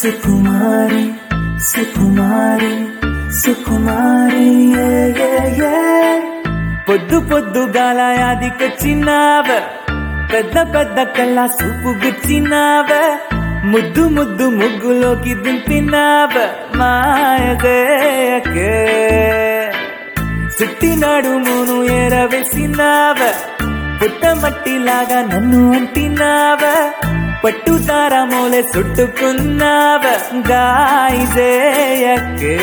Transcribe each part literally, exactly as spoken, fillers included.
సుకుమారి సుకుమారి సుకుమారి yeah, yeah, yeah. పొద్దు పొద్దుగాల యాదికొచ్చినావ పెద్ద పెద్ద కళ్ళ సూపు గుచ్చినావ ముద్దు ముద్దు ముగ్గులోకి దింపినావ మాయదేయకే సిట్టినాడు మూను ఎరవేసినావ పుట్టమట్టిలాగా నన్ను అంటినావ పట్టుతారా మూలే చుట్టుకున్నావ గాయదేయకే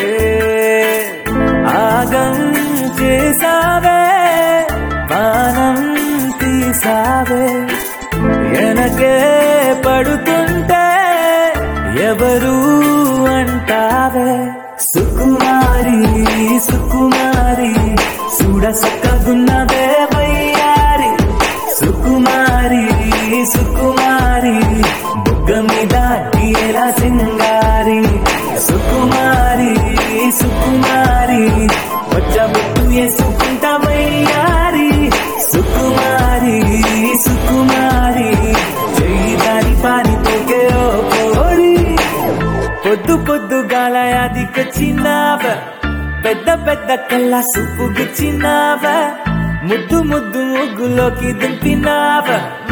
ఆగం చేసావే పానం తీసావే ఎనకే పడుతుంటే ఎవరు అంటావే సుకుమారి సుకుమారి చూడ సక్కగున్నవే వయ్యారి సుకుమారి సుకుమారి బుగ్గ మీద గీలా సింగారి సుకుమారి సుకుమారి వచ్చబుట్టు వేసుకుంటామయ్యారి సుకుమారి సుకుమారి చెయ్యి దాని పారిపోకే ఓ కోరి పొద్దు పొద్దుగాల యాదికొచ్చినావ పెద్ద పెద్ద కళ్ళ సూపు గుచ్చినావ ముద్దు ముద్దు ముగ్గులోకి దింపినావ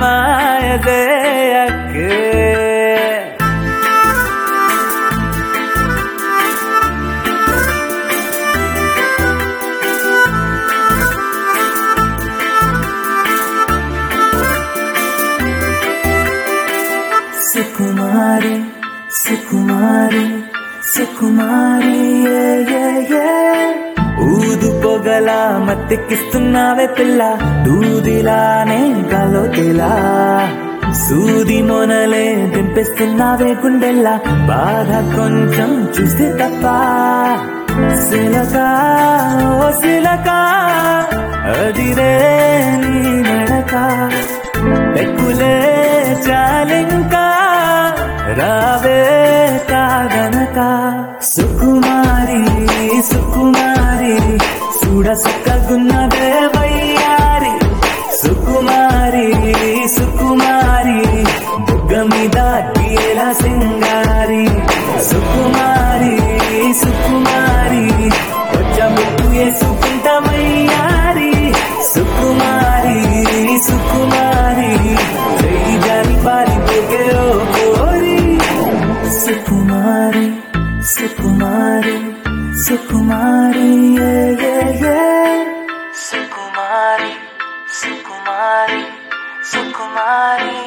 మాయదేయకే సుకుమారి సుకుమారి సుకుమారి yeah, yeah, yeah. ఊదు పొగల మత్తెక్కిస్తున్నావే పిల్ల దూదిలానే గాలో తెలా సూది మొనలే దింపేస్తున్నావే గుండెల్లా బాధ కొంచెం చూస్తే తప్ప సిలక ఓ సిలక అదిరే నీ నడక ఎక్కులే చాలింకా రావే కాదనక సుకుమారి సుకుమారి చూడ సక్కగున్నవే వయ్యారి సుకుమారి సుకుమారి బుగ్గ మీద గీలా సింగారి సుకుమారి సుకుమారి వచ్చబుట్టు వేసుకుంటామయ్యారి సుకుమారి సుకుమారి చెయ్యి జారి పారిపోకే ఓ కోరి సుకుమారి సుకుమారి సుకుమారి yeah, yeah, yeah. సుకుమారి సుకుమారి సుకుమారి